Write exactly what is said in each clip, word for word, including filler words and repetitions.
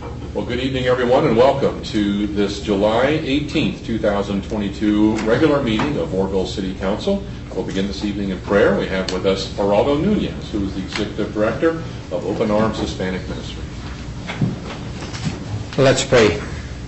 Well, good evening, everyone, and welcome to this July eighteenth, two thousand twenty-two regular meeting of Warville City Council. We'll begin this evening in prayer. We have with us Geraldo Nunez, who is the Executive Director of Open Arms Hispanic Ministry. Let's pray.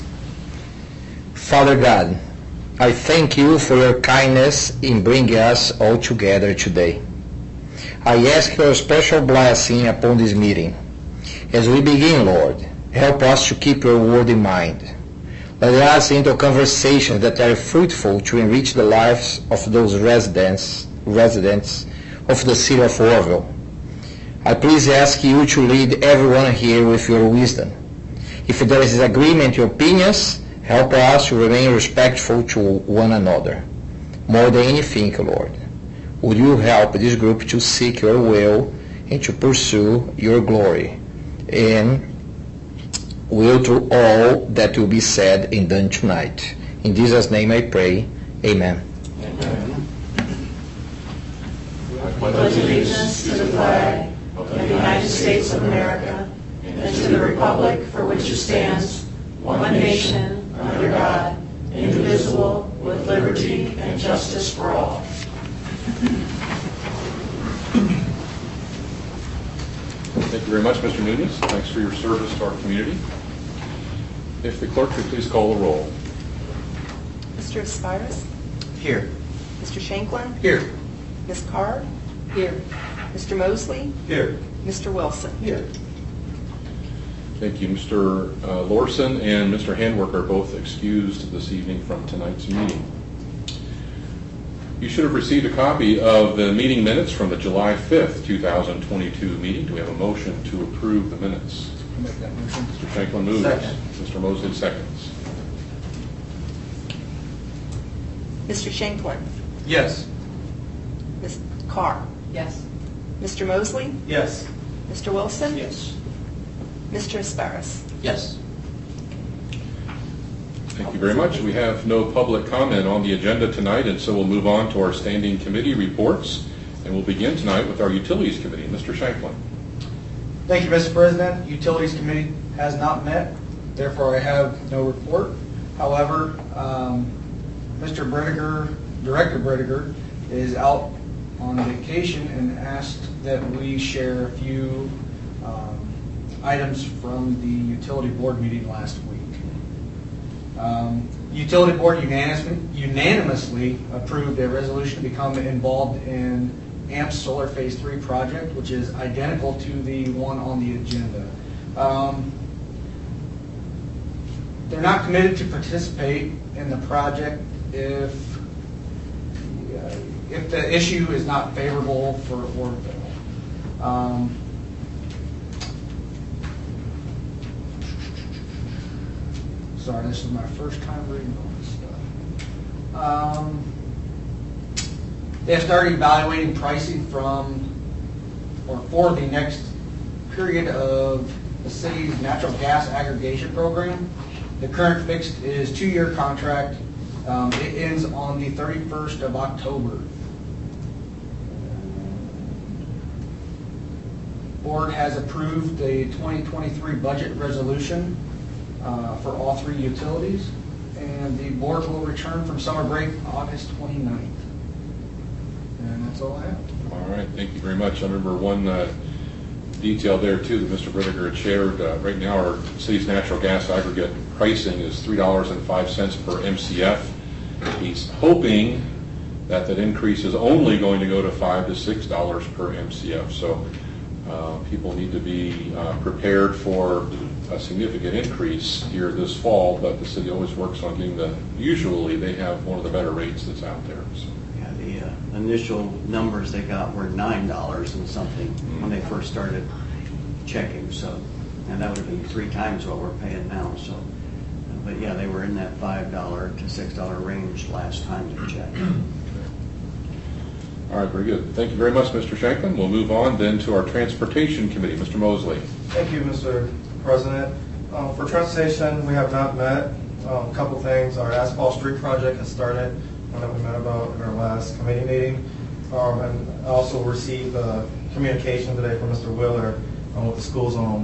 Father God, I thank you for your kindness in bringing us all together today. I ask your special blessing upon this meeting. As we begin, Lord, help us to keep your word in mind. Let us enter conversations that are fruitful to enrich the lives of those residents, residents of the city of Warville. I please ask you to lead everyone here with your wisdom. If there is agreement in opinions, help us to remain respectful to one another. More than anything, Lord, would you help this group to seek your will and to pursue your glory, and will to all that will be said and done tonight. In Jesus' name I pray. Amen. Amen. I pledge allegiance to the flag of the United States of America and to the republic for which it stands, one nation, under God, indivisible, with liberty and justice for all. Thank you very much, Mister Nunez. Thanks for your service to our community. If the clerk could please call the roll. Mister Aspires? Here. Mister Shanklin? Here. Miz Carr? Here. Mister Mosley? Here. Mister Wilson? Here. Thank you. Mister Uh, Lorson and Mister Handwork are both excused this evening from tonight's meeting. You should have received a copy of the meeting minutes from the July fifth, two thousand twenty-two meeting. Do we have a motion to approve the minutes? I'll make that motion. Mister Shanklin moves. Second. Mister Mosley seconds. Mister Shanklin? Yes. Miz Carr? Yes. Mister Mosley? Yes. Mister Wilson? Yes. Mister Aspires? Yes. Thank you very much. We have no public comment on the agenda tonight, and so we'll move on to our standing committee reports. And we'll begin tonight with our Utilities Committee. Mister Shanklin. Thank you, Mister President. Utilities Committee has not met, therefore I have no report. However, um, Mister Brediger, Director Brediger, is out on vacation and asked that we share a few um, items from the Utility Board meeting last week. Um, Utility Board unanimously, unanimously approved a resolution to become involved in A M P Solar Phase three project, which is identical to the one on the agenda. Um, they're not committed to participate in the project if uh, if the issue is not favorable for Warville. Um, Sorry, this is my first time reading all this stuff. Um, they have started evaluating pricing from or for the next period of the city's natural gas aggregation program. The current fixed is two-year contract. Um, it ends on the thirty-first of October. Board has approved the twenty twenty-three budget resolution Uh, for all three utilities, and the board will return from summer break August twenty-ninth. And that's all I have. All right, thank you very much. I remember one uh, detail there too that Mister Brediger had shared. Uh, right now our city's natural gas aggregate pricing is three dollars and five cents per M C F. He's hoping that that increase is only going to go to five to six dollars per M C F. So uh, people need to be uh, prepared for a significant increase here this fall, but the city always works on getting the, usually they have one of the better rates that's out there. So. Yeah, the uh, initial numbers they got were nine dollars and something mm-hmm. when they first started checking, so, and that would have been three times what we're paying now, so. But yeah, they were in that five dollar to six dollar range last time they checked. All right, very good. Thank you very much, Mister Shanklin. We'll move on then to our Transportation Committee. Mister Mosley. Thank you, Mister President. Um, for transportation, we have not met. Um, a couple things. Our asphalt street project has started, one that we met about in our last committee meeting. Um, and I also received uh, communication today from Mister Wheeler um, with the school zone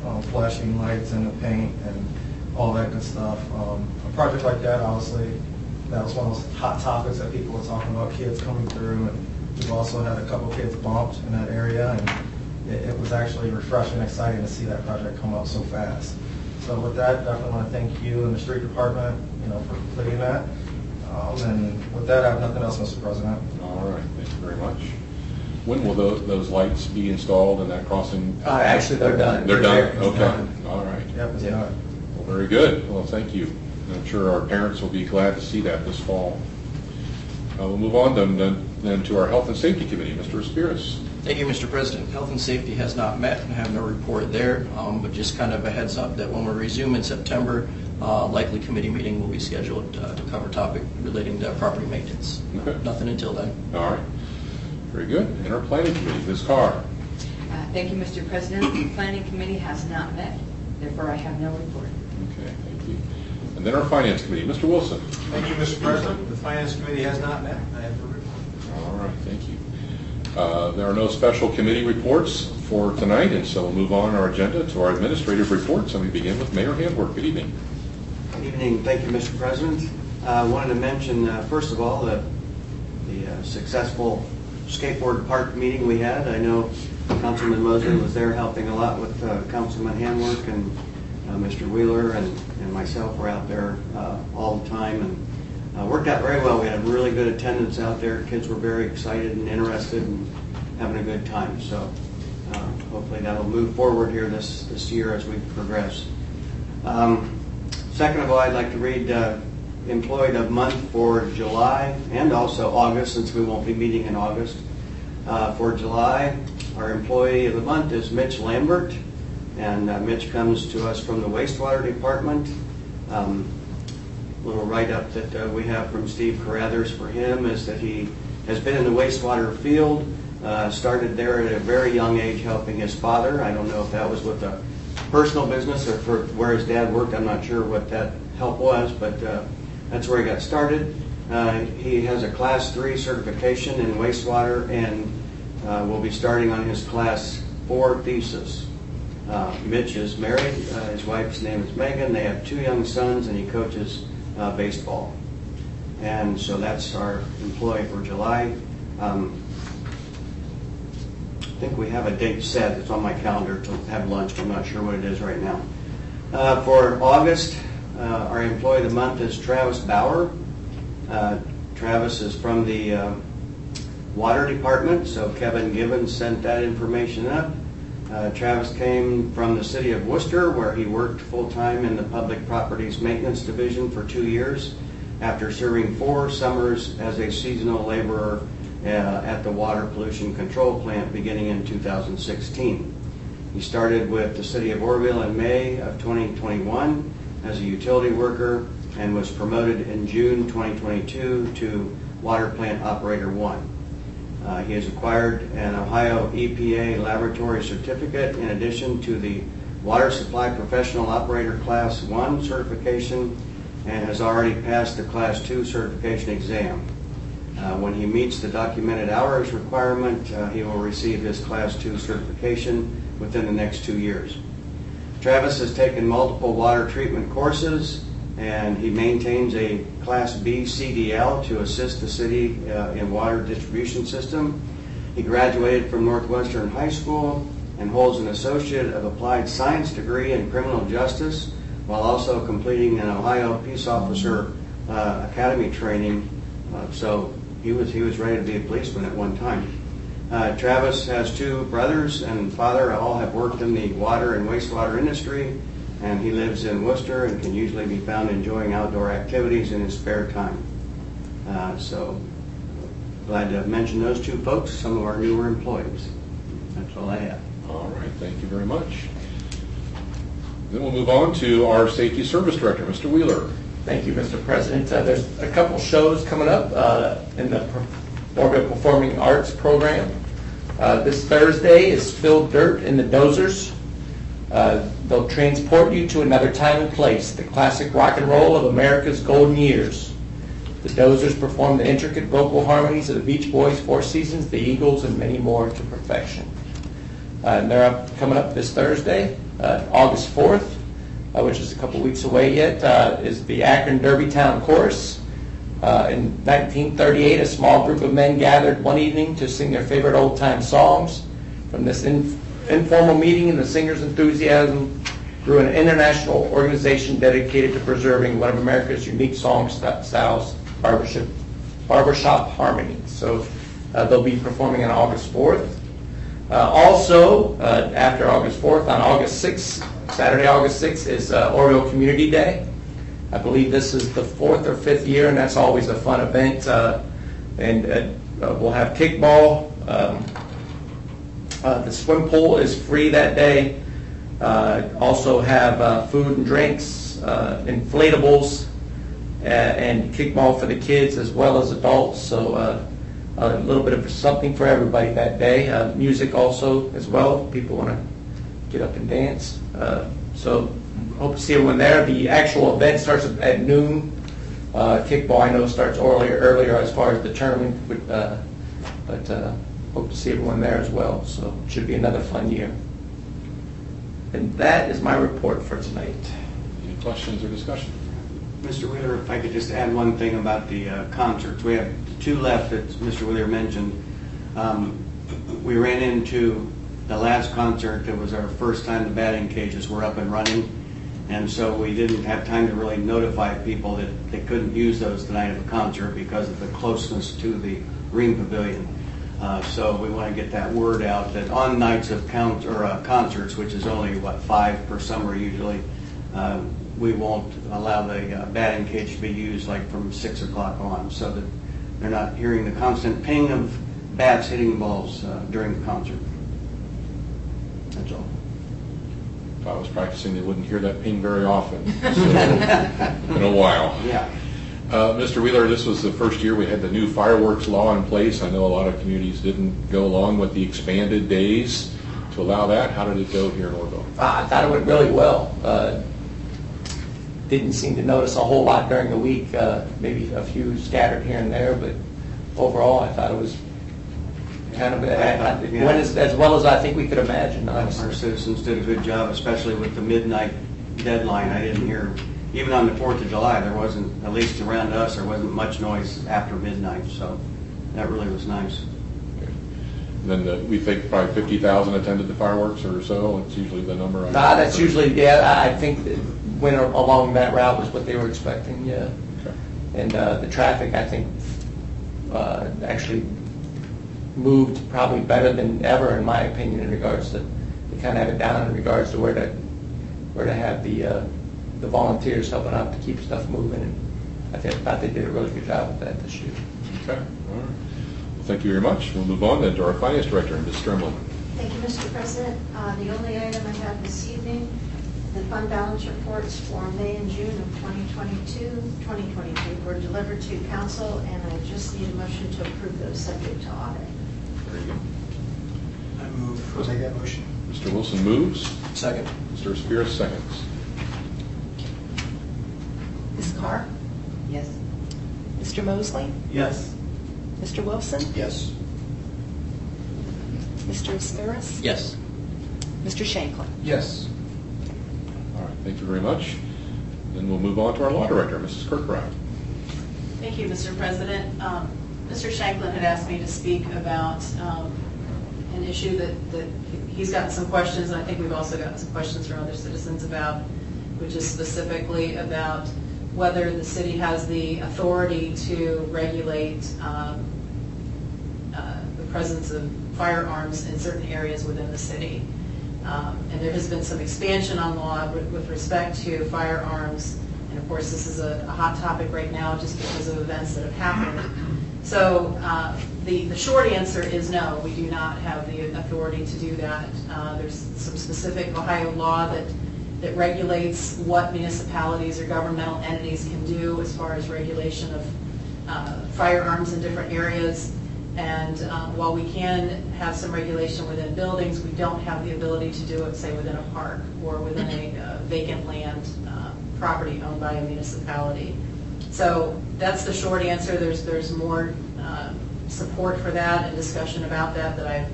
um, flashing lights in the paint and all that good stuff. Um, a project like that, obviously, that was one of those hot topics that people were talking about, kids coming through, and we've also had a couple kids bumped in that area, and it, it was actually refreshing and exciting to see that project come up so fast. So with that, definitely want to thank you and the street department, you know, for completing that. Um, and with that, I have nothing else, Mister President. All right, thank you very much. When will those, those lights be installed in that crossing? Uh, actually, they're done. They're done? It's Okay, done. all right. Yep, it's Yeah. done. Well, very good. Well, thank you. I'm sure our parents will be glad to see that this fall. Uh, We'll move on then, then then to our Health and Safety Committee. Mister Aspiris. Thank you, Mister President. Health and Safety has not met and have no report there, um, but just kind of a heads up that when we resume in September, uh, likely committee meeting will be scheduled uh, to cover topic relating to property maintenance. Okay. Nothing until then. All right. Very good. And our Planning Committee, Miz Carr. Uh, Thank you, Mister President. The Planning Committee has not met, therefore I have no report. Okay, thank you. And then our Finance Committee, Mister Wilson. Thank you, Mister President. The Finance Committee has not met. I have no report. All right, thank you. Uh, There are no special committee reports for tonight, and so we'll move on our agenda to our administrative reports, and we begin with Mayor Handwork. Good evening. Good evening. Thank you, Mister President. I uh, wanted to mention, uh, first of all, the, the uh, successful skateboard park meeting we had. I know Councilman Mosley was there helping a lot with uh, Councilman Handwork, and uh, Mister Wheeler and, and myself were out there uh, all the time, and uh, worked out very well. We had really good attendance out there. Kids were very excited and interested and having a good time. So uh, hopefully that'll move forward here this, this year as we progress. Um, second of all, I'd like to read uh, Employee of the Month for July and also August, since we won't be meeting in August. Uh, for July, our Employee of the Month is Mitch Lambert, and uh, Mitch comes to us from the Wastewater Department. Um, little write-up that uh, we have from Steve Carruthers for him is that he has been in the wastewater field, uh, started there at a very young age helping his father. I don't know if that was with a personal business or for where his dad worked. I'm not sure what that help was, but uh, that's where he got started. Uh, he has a class three certification in wastewater and uh, will be starting on his class four thesis. Uh, Mitch is married. Uh, his wife's name is Megan. They have two young sons, and he coaches uh, baseball. And so that's our employee for July. Um, I think we have a date set. It's on my calendar to have lunch. I'm not sure what it is right now. Uh, for August, uh, our employee of the month is Travis Bauer. Uh, Travis is from the uh, water department, so Kevin Gibbons sent that information up. Uh, Travis came from the city of Worcester, where he worked full-time in the Public Properties Maintenance Division for two years after serving four summers as a seasonal laborer uh, at the Water Pollution Control Plant beginning in two thousand sixteen. He started with the city of Orrville in May of twenty twenty-one as a utility worker and was promoted in June twenty twenty-two to Water Plant Operator one. Uh, he has acquired an Ohio E P A laboratory certificate in addition to the Water Supply Professional Operator Class one certification and has already passed the Class two certification exam. Uh, when he meets the documented hours requirement, uh, he will receive his Class two certification within the next two years. Travis has taken multiple water treatment courses, and he maintains a Class B C D L to assist the city uh, in water distribution system. He graduated from Northwestern High School and holds an Associate of Applied Science degree in criminal justice, while also completing an Ohio Peace Officer uh, Academy training. Uh, so he was he was ready to be a policeman at one time. Uh, Travis has two brothers and father. All have worked in the water and wastewater industry, and he lives in Worcester and can usually be found enjoying outdoor activities in his spare time. Uh, so glad to mention those two folks, some of our newer employees. That's all I have. All right, thank you very much. Then we'll move on to our Safety Service Director, Mister Wheeler. Thank you, Mister President. Uh, there's a couple shows coming up uh, in the Orrville Performing Arts program. Uh, this Thursday is Spilled Dirt in the Dozers. Uh, they'll transport you to another time and place, the classic rock and roll of America's golden years. The Dozers perform the intricate vocal harmonies of the Beach Boys, Four Seasons, the Eagles, and many more to perfection. Uh, And they're up, coming up this Thursday, uh, August fourth, uh, which is a couple weeks away yet, uh, is the Akron Derbytown Chorus. Uh, In nineteen thirty-eight, a small group of men gathered one evening to sing their favorite old-time songs. From this in- informal meeting and the singers' enthusiasm grew an international organization dedicated to preserving one of America's unique song st- styles, barbershop, barbershop harmony. So uh, they'll be performing on August fourth. Uh, also, uh, after August fourth, on August sixth, Saturday, August sixth, is uh, Orville Community Day. I believe this is the fourth or fifth year, and that's always a fun event. Uh, and uh, we'll have kickball. Um, uh, the swim pool is free that day. Uh, also have uh, food and drinks, uh, inflatables, uh, and kickball for the kids as well as adults. So uh, a little bit of something for everybody that day. Uh, music also as well. If people want to get up and dance. Uh, so hope to see everyone there. The actual event starts at noon. Uh, kickball I know starts earlier, earlier as far as the tournament, but, uh, but uh, hope to see everyone there as well. So it should be another fun year. And that is my report for tonight. Any questions or discussion? Mister Wheeler, if I could just add one thing about the uh, concerts. We have two left that Mister Wheeler mentioned. Um, we ran into the last concert. It was our first time the batting cages were up and running. And so we didn't have time to really notify people that they couldn't use those the night of the concert because of the closeness to the Green Pavilion. Uh, so we want to get that word out that on nights of count, or, uh, concerts, which is only, what, five per summer usually, uh, we won't allow the uh, batting cage to be used like from six o'clock on, so that they're not hearing the constant ping of bats hitting balls uh, during the concert. That's all. If I was practicing, they wouldn't hear that ping very often. So, in a while. Yeah. Uh, Mister Wheeler, this was the first year we had the new fireworks law in place. I know a lot of communities didn't go along with the expanded days to allow that. How did it go here in Orville? I thought it went really well. Uh, didn't seem to notice a whole lot during the week, uh, maybe a few scattered here and there, but overall I thought it was kind of, uh, it went as, as well as I think we could imagine, honestly. Our citizens did a good job, especially with the midnight deadline. I didn't hear, even on the fourth of July, there wasn't, at least around us, there wasn't much noise after midnight, so that really was nice. And then the, we think probably fifty thousand attended the fireworks or so. It's usually the number. I Uh, that's usually, yeah, I think that went along that route was what they were expecting, yeah. Okay. And uh, the traffic, I think, uh, actually moved probably better than ever, in my opinion, in regards to, they kind of have it down in regards to where to, where to have the, uh, the volunteers helping out to keep stuff moving. And I think, thought they did a really good job with that this year. Okay. All right. Well, thank you very much. We'll move on then to our Finance Director, Miz Strimlin. Thank you, Mister President. Uh, The only item I have this evening, the fund balance reports for May and June of twenty twenty-two, twenty twenty-three were delivered to council, and I just need a motion to approve those subject to audit. Very good. I move. I'll make that motion. Mister Wilson moves. Second. Mister Spears seconds. Miz Carr? Yes. Mister Mosley? Yes. Mister Wilson? Yes. Mister Asperis? Yes. Mister Shanklin? Yes. All right. Thank you very much. Then we'll move on to our Law Director, Missus Kirkbride. Thank you, Mister President. Um, Mister Shanklin had asked me to speak about um, an issue that, that he's gotten some questions, and I think we've also gotten some questions from other citizens about, which is specifically about whether the city has the authority to regulate um, uh, the presence of firearms in certain areas within the city. Um, and there has been some expansion on law with, with respect to firearms. And of course, this is a, a hot topic right now just because of events that have happened. So uh, the, the short answer is no, we do not have the authority to do that. Uh, there's some specific Ohio law that, that regulates what municipalities or governmental entities can do as far as regulation of uh, firearms in different areas. And uh, while we can have some regulation within buildings, we don't have the ability to do it, say, within a park or within a uh, vacant land uh, property owned by a municipality. So that's the short answer. There's there's more uh, support for that and discussion about that that I've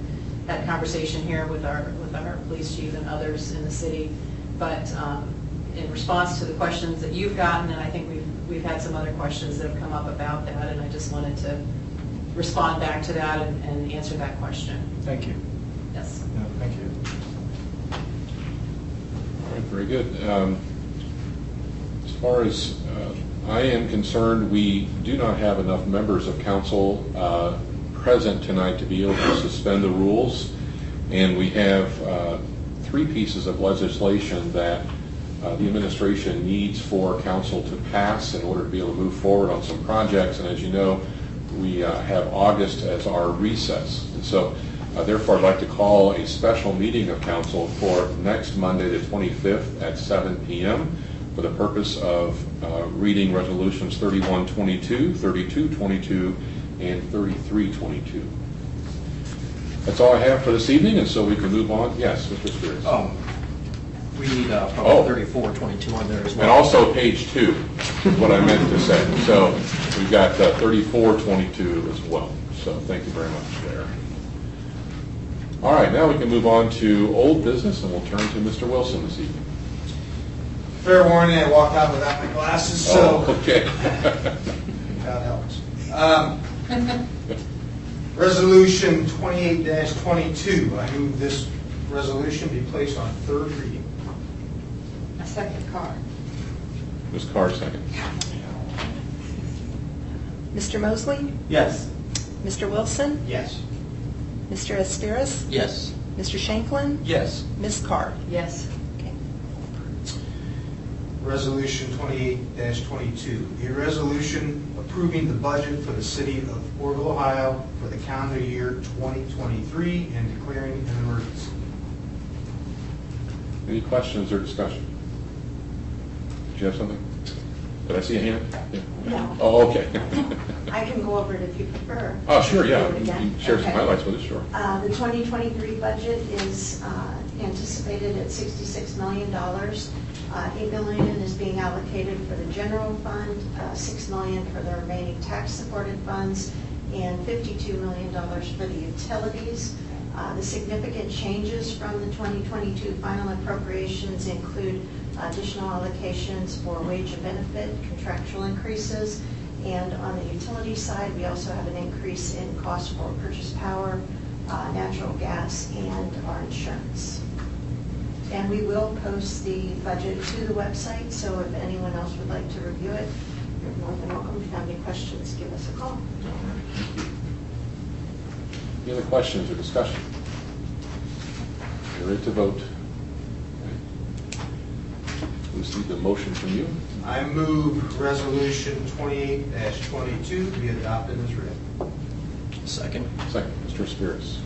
that conversation here with our, with our police chief and others in the city. But um, in response to the questions that you've gotten, and I think we've, we've had some other questions that have come up about that, and I just wanted to respond back to that and, and answer that question. Thank you. Yes. Yeah, thank you. All right, very good. Um, As far as uh, I am concerned, we do not have enough members of council uh, present tonight to be able to suspend the rules, and we have uh, three pieces of legislation that uh, the administration needs for council to pass in order to be able to move forward on some projects. And as you know, we uh, have August as our recess. And so uh, therefore I'd like to call a special meeting of council for next Monday the twenty-fifth at seven p m for the purpose of uh, reading resolutions thirty-one twenty-two, thirty-two twenty-two, and thirty-three twenty-two. That's all I have for this evening, and so we can move on. Yes, Mister Spears. Um, We need uh, Oh. probably thirty-four twenty-two on there as well. And also page two is what I meant to say. So we've got uh, thirty-four twenty-two as well. So thank you very much there. All right, now we can move on to old business, and we'll turn to Mister Wilson this evening. Fair warning, I walked out without my glasses, so. Oh, okay. That helps. Um, Resolution twenty-eight twenty-two, I move this resolution be placed on third reading. A second car. Miz Carr, second. Mister Mosley? Yes. Mister Wilson? Yes. Mister Asterios? Yes. Mister Shanklin? Yes. Miz Carr? Yes. Okay. Resolution twenty-eight twenty-two, a resolution approving the budget for the city of Orville, Ohio for the calendar year twenty twenty-three and declaring an emergency. Any questions or discussion? Did you have something? Did I see a hand? Yeah. No. Oh, okay. I can go over it if you prefer. Oh, sure, yeah. Do it You again? can share some Okay. highlights with us, sure. Uh, The twenty twenty-three budget is uh, anticipated at sixty-six million dollars. Uh, eight million dollars is being allocated for the general fund, uh, six million dollars for the remaining tax-supported funds, and fifty-two million dollars for the utilities. Uh, The significant changes from the twenty twenty-two final appropriations include additional allocations for wage and benefit, contractual increases, and on the utility side, we also have an increase in cost for purchase power, uh, natural gas, and our insurance. And we will post the budget to the website, so if anyone else would like to review it, you're more than welcome. If you have any questions, give us a call. Any other questions or discussion? You're ready to vote. We just need the motion from you. I move resolution twenty-eight twenty-two be adopted as read. Second. Second, Mister Spears.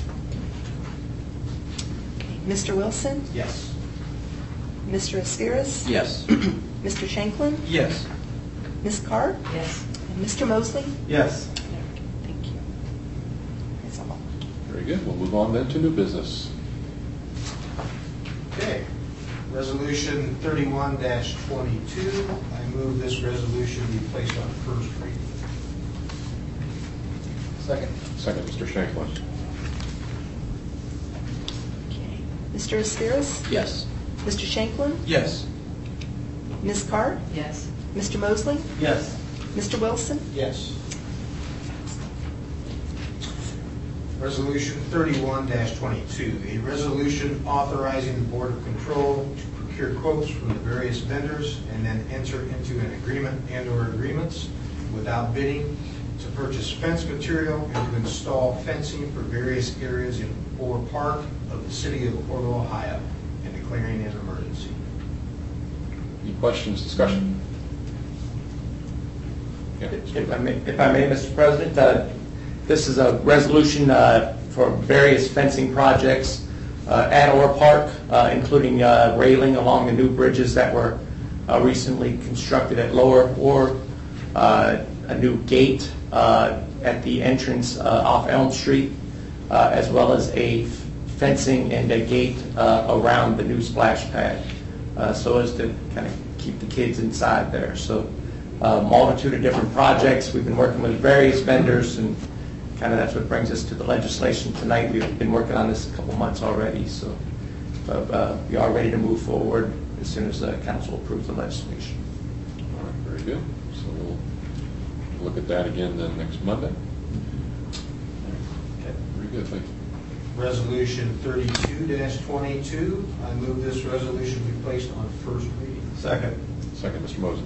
Mister Wilson? Yes. Mister Asterios? Yes. Mister Shanklin? Yes. Miz Carr? Yes. And Mister Mosley? Yes. Thank you. That's all. Very good. We'll move on then to new business. Okay. Resolution thirty-one twenty-two, I move this resolution be placed on first reading. Second. Second, Mister Shanklin. Okay. Mister Asterios? Yes. Mister Shanklin? Yes. Miz Carr? Yes. Mister Mosley? Yes. Mister Wilson? Yes. Resolution thirty-one twenty-two, a resolution authorizing the Board of Control to procure quotes from the various vendors and then enter into an agreement and/or agreements without bidding to purchase fence material and to install fencing for various areas in or part of the city of Orville, Ohio, and declaring an emergency. Any questions, discussion? Yeah. If I may, if I may, Mister President, uh, this is a resolution uh, for various fencing projects uh, at Orr Park, uh, including uh, railing along the new bridges that were uh, recently constructed at Lower Orr, uh, a new gate uh, at the entrance uh, off Elm Street, uh, as well as a fencing and a gate uh, around the new splash pad, uh, so as to kind of keep the kids inside there. So a multitude of different projects. We've been working with various vendors and kind of that's what brings us to the legislation tonight. We've been working on this a couple months already, so uh, uh, we are ready to move forward as soon as the council approves the legislation. All right, very good. So we'll look at that again then next Monday. Okay, very good, thank you. Resolution thirty-two twenty-two, I move this resolution be placed on first reading. Second. Second, Mister Mosley.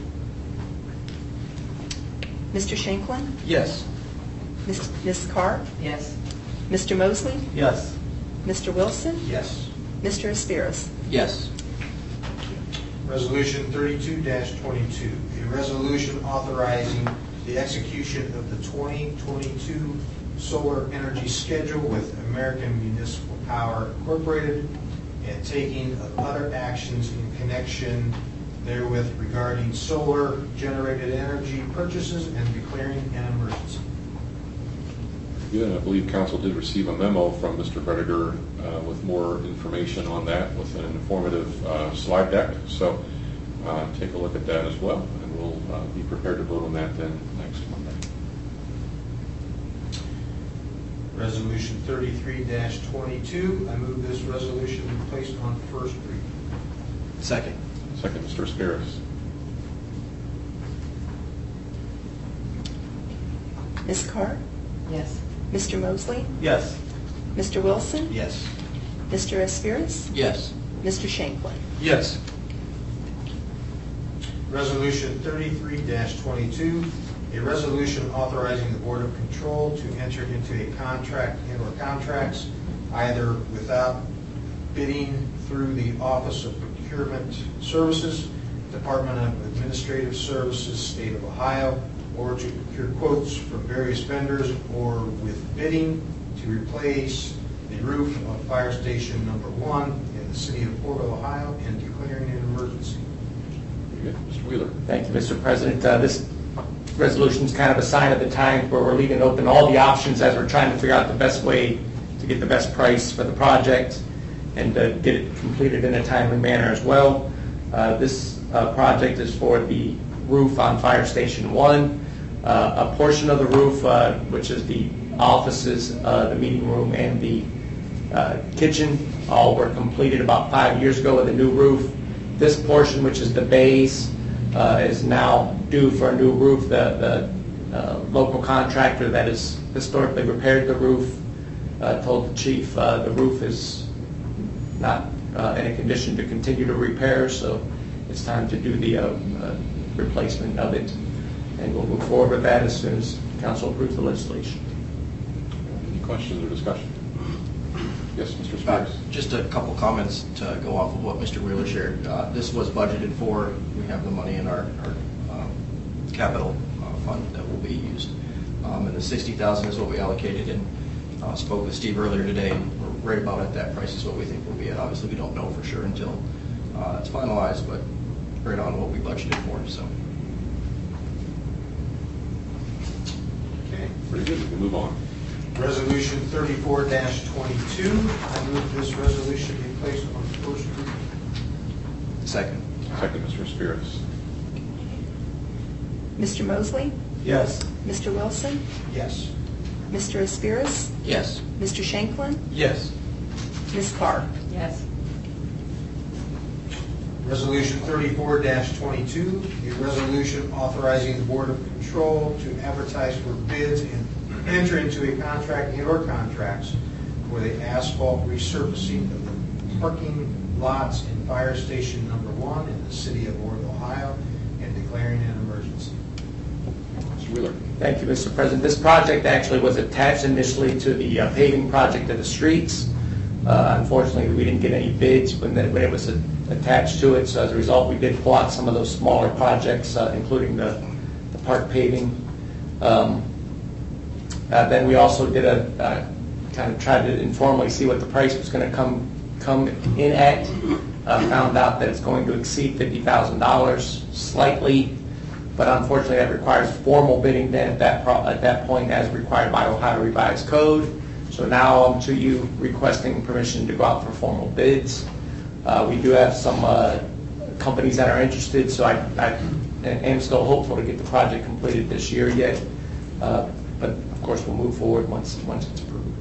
Mister Shanklin? Yes. Miss Miz Carr? Yes. Mister Mosley? Yes. Mister Wilson? Yes. Mister Aspiras? Yes. Resolution thirty-two twenty-two, a resolution authorizing the execution of the twenty twenty-two solar energy schedule with American Municipal Power Incorporated and taking of other actions in connection therewith regarding solar generated energy purchases and declaring an emergency. Good, and I believe council did receive a memo from Mister Brediger uh, with more information on that, with an informative uh, slide deck. So uh, take a look at that as well, and we'll uh, be prepared to vote on that then next Monday. Resolution thirty-three twenty-two, I move this resolution be placed on first reading. Second. Second, Mister Aspiras. Miz Carr? Yes. Mister Mosley? Yes. Mister Wilson? Yes. Mister Aspiras? Yes. Mister Shanklin? Yes. Resolution thirty-three twenty-two, a resolution authorizing the Board of Control to enter into a contract and or contracts either without bidding through the Office of Procurement Services, Department of Administrative Services, State of Ohio, or to procure quotes from various vendors, or with bidding to replace the roof of Fire Station Number One in the city of Porterville, Ohio, and declaring an emergency. Very good. Mister Wheeler. Thank you, Mister President. Uh, This resolution is kind of a sign of the times where we're leaving open all the options as we're trying to figure out the best way to get the best price for the project and uh, get it completed in a timely manner as well. Uh, This uh, project is for the roof on Fire Station One. Uh, A portion of the roof, uh, which is the offices, uh, the meeting room, and the uh, kitchen, all were completed about five years ago with a new roof. This portion, which is the base, uh, is now due for a new roof. The, the uh, local contractor that has historically repaired the roof uh, told the chief uh, the roof is not uh, in a condition to continue to repair, so it's time to do the uh, uh, replacement of it. And we'll move forward with that as soon as council approves the legislation. Any questions or discussion? Yes, Mister Uh, Spears. Just a couple comments to go off of what Mister Wheeler shared. Uh, This was budgeted for. We have the money in our our, um, capital uh, fund that will be used. Um, And the sixty thousand dollars is what we allocated, and uh, spoke with Steve earlier today, and we're right about at that price is what we think will be it. Obviously, we don't know for sure until uh, it's finalized, but right on what we budgeted for, so. Okay, very good. We can move on. Resolution thirty-four twenty-two, I move this resolution be placed on first reading. Second. Second, Mister Spears. Mister Mosley? Yes. Mister Wilson? Yes. Mister Aspiras? Yes. Mister Shanklin? Yes. Miz Carr? Yes. Resolution thirty-four twenty-two, a resolution authorizing the Board of Control to advertise for bids and enter into a contract and or contracts for the asphalt resurfacing of the parking lots in Fire Station Number One in the city of Orland, Ohio, and declaring an emergency. Mister Wheeler. Thank you, Mister President. This project actually was attached initially to the uh, paving project of the streets. Uh, Unfortunately, we didn't get any bids when the- when it was uh, attached to it, so as a result, we did pull out some of those smaller projects, uh, including the the park paving. Um, uh, Then we also did a, uh, kind of tried to informally see what the price was going to come come in at. Uh, Found out that it's going to exceed fifty thousand dollars slightly, but unfortunately, that requires formal bidding then at that, pro- at that point as required by Ohio Revised Code. So now I'm to you requesting permission to go out for formal bids. Uh, we do have some uh, companies that are interested, so I, I am still hopeful to get the project completed this year yet. Uh, But of course, we'll move forward once, once it's approved.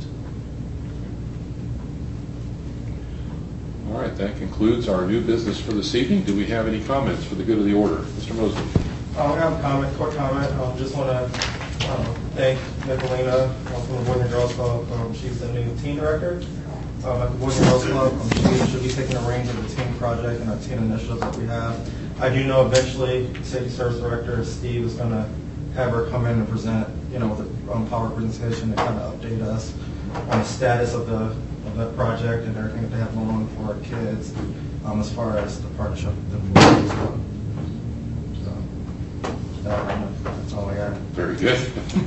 All right, that concludes our new business for this evening. Do we have any comments for the good of the order? Mister Mosley. Um, I have a comment, quick comment. Um, just want to um, thank Nicolina um, from the Boys and Girls Club. Um, she's the new team director um, at the Boys and Girls Club. Um, she should be taking the reins of the team project and our team initiatives that we have. I do know eventually Safety Service Director Steve is going to have her come in and present, you know, with a um, power presentation to kind of update us on the status of the of that project and everything that they have going on for our kids um, as far as the partnership with the employees. So, that's all I got. Very good.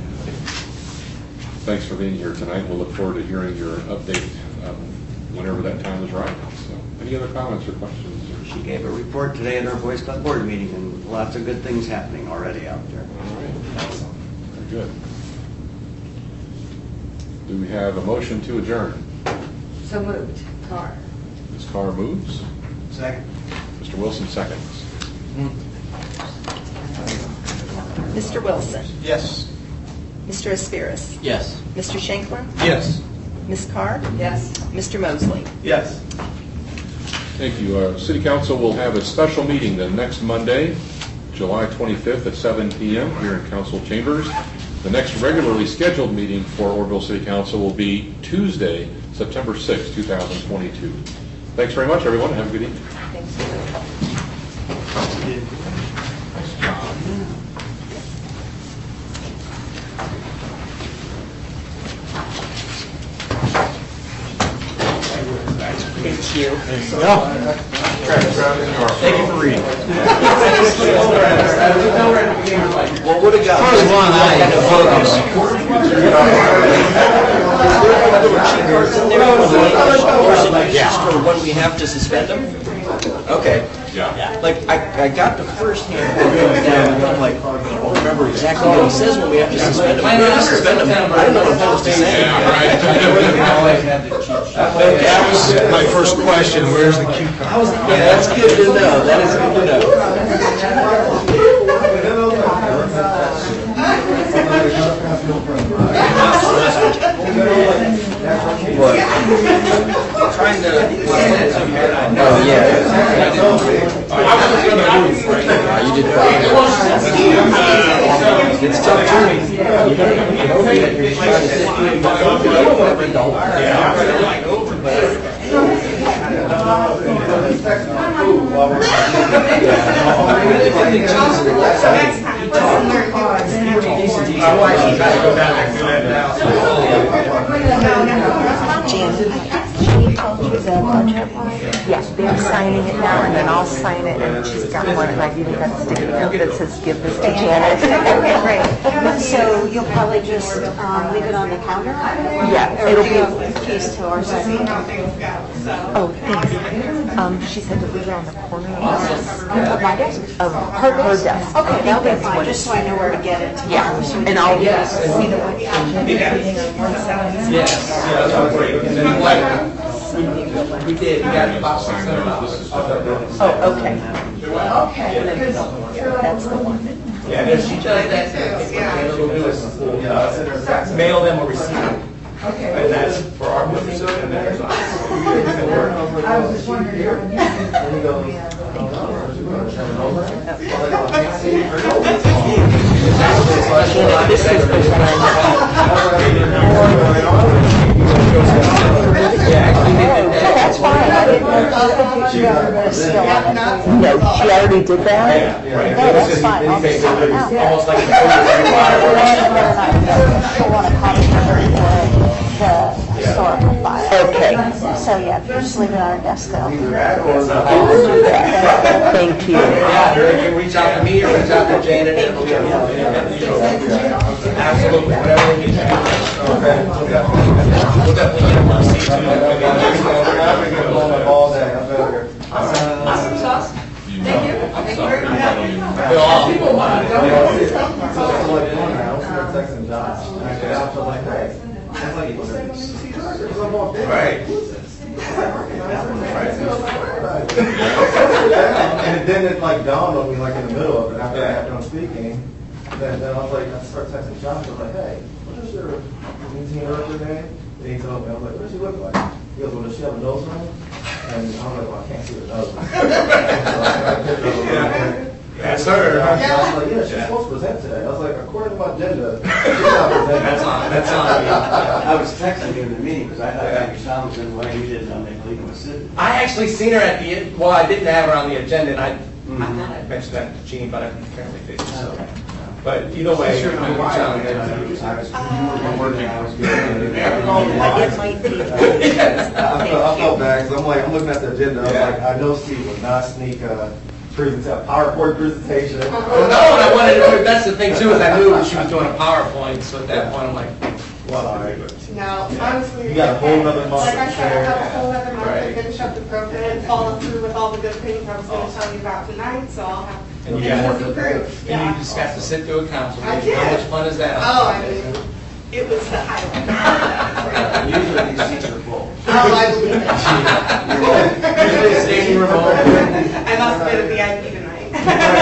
Thanks for being here tonight. We'll look forward to hearing your update um, whenever that time is right. So, any other comments or questions? She gave a report today at our Boys Club board meeting, and lots of good things happening already out there. All right. Awesome. Very good. Do we have a motion to adjourn? So moved. Carr. Miz Carr moves. Second. Mister Wilson seconds. Mister Wilson. Yes. Mister Aspiris. Yes. Mister Shanklin. Yes. Miz Carr. Yes. Mister Mosley. Yes. Thank you. Uh, City Council will have a special meeting the next Monday, July twenty-fifth at seven p m here in Council Chambers. The next regularly scheduled meeting for Orrville City Council will be Tuesday, September sixth, two thousand twenty-two. Thanks very much, everyone. Have a good evening. Thanks. Thank you. Thank you for reading. Well, what have got? For when we have to suspend them? Okay. Yeah. Like, I, I got the first hand down, and I'm like, I don't remember exactly what he says when we have to suspend them. We have to suspend them. I don't know what I'm supposed to say. That was my first question, where's the cucumber? Yeah, that's good to know. That is good to know. What? Trying to. Oh, yeah. Uh, you did fine. It's tough, too. Jan, she told you the budget line? Yeah, they're signing it now, and then I'll sign it, and she's got one, and I've even got a sticky note that says, give this to Janet. Okay, great. So you'll probably just um, leave it on the counter? Yeah, Or it'll do be- you have keys to our side? Oh, thanks. Um, she said to leave it on the corner of my desk. Of her, her desk. Okay, that'll be That's fine, what just it- so I know where to get it. Yeah, and I'll. Yes. We did, we got about six hundred dollars. Oh, okay. Okay. That's the one. Yeah, there's, she does that, she'll do it, uh, mail them a receipt. Okay. And that's for our purposes, and then there's. I was just wondering. This is the That's fine. I didn't know she still on it. No, she already did that? No, that's fine. I'll just sign it out. Almost like. She'll want a copy for her for the historical file. Okay. So, yeah, just leave it on her desk though. Thank you. Yeah, or you can reach out to me or reach out to Janet. and we'll get it. Absolutely, whatever you need. Okay. We'll definitely get a receipt too. Awesome sauce. Thank you. Thank you very much. People want to Right. And then it like dawned on me like in the middle of it after I got done speaking. Then, then I was like, I started texting Josh. I was like, hey, picture of me seeing her today? And he told me, I was like, what does she look like? He goes, well, does she have a nose ring? And I was like, well, I can't see her nose ring. So I got a picture of her real quick. That's her. I was like, yeah, she's supposed to present today. I was like, according to my agenda, she's not presenting. That's on, that's on me. I was texting you in the meeting because I thought Doctor Tom was in the way. You didn't know Nicolina was sitting. I actually seen her at the, well, I didn't have her on the agenda, and I, I Mhm. thought I mentioned that to Gene, but I apparently didn't, so. Okay. But either way. Sure, I'm why? sorry. I was working, I was getting. It might be. I felt, I felt bad, because I'm like, I'm looking at the agenda, I'm like, I know Steve would not sneak a present, PowerPoint presentation. Well, no, and I wanted to, do- that's the thing too, is I knew she was doing a PowerPoint, so at that point, I'm like, well, Sorry. No, honestly. You got a whole nother month Like I to said, I have a share. whole other month Right. to finish up the program and follow through with all the good things I was going to tell you about tonight, so I'll have. And you and got it'll be more great. and Yeah. you just got to sit through a council I meeting. How did. much fun is that? Oh, I mean, it was the highlight. Usually these seats are full. Oh, I believe it. Usually standing room only. I must have been at the I P tonight.